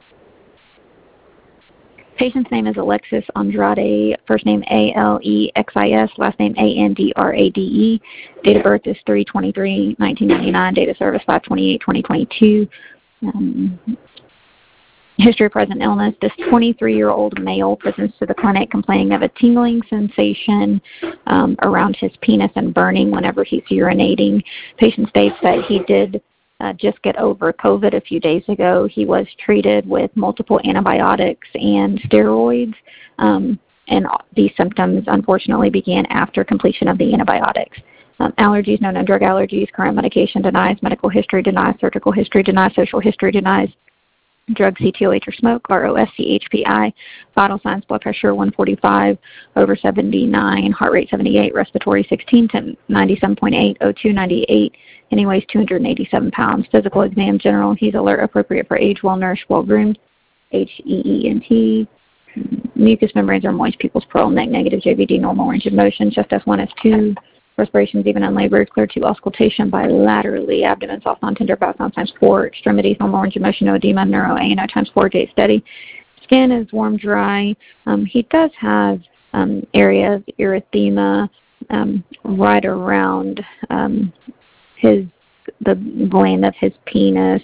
Patient's name is Alexis Andrade, first name Alexis, last name Andrade. Date of birth is 3/23/1999. Date of service 5/28/2022. History of present illness. This 23-year-old male presents to the clinic complaining of a tingling sensation around his penis and burning whenever he's urinating. Patient states that he did just get over COVID a few days ago. He was treated with multiple antibiotics and steroids, and these symptoms unfortunately began after completion of the antibiotics. Allergies, no known drug allergies, current medication denies, medical history denies, surgical history denies, social history denies, drug CTOH or smoke, ROS, CHPI, vital signs, blood pressure 145 over 79, heart rate 78, respiratory 16 to 97.8, O2 98, and he weighs 287 pounds. Physical exam general, he's alert, appropriate for age, well-nourished, well-groomed, HEENT. Mucous membranes are moist, pupils pearl, neck negative, JVD, normal range of motion, chest S1, S2, respirations even unlabored, clear to auscultation bilaterally, abdomen soft, non-tender, bowel sound times 4, extremities, normal range of motion, no edema, neuro, ANO times 4, gait steady. Skin is warm, dry. He does have area of erythema right around the gland of his penis.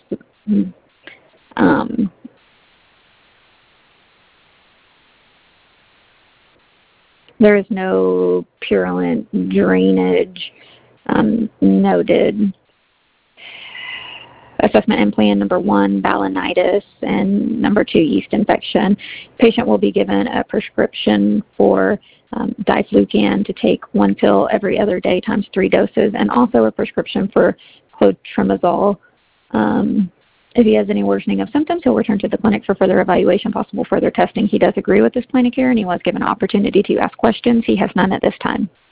There is no purulent drainage noted. Assessment and plan: number 1, balanitis, and number 2, yeast infection. Patient will be given a prescription for diflucan to take 1 pill every other day times 3 doses, and also a prescription for clotrimazole. If he has any worsening of symptoms, he'll return to the clinic for further evaluation, possible further testing. He does agree with this plan of care, and he was given an opportunity to ask questions. He has none at this time.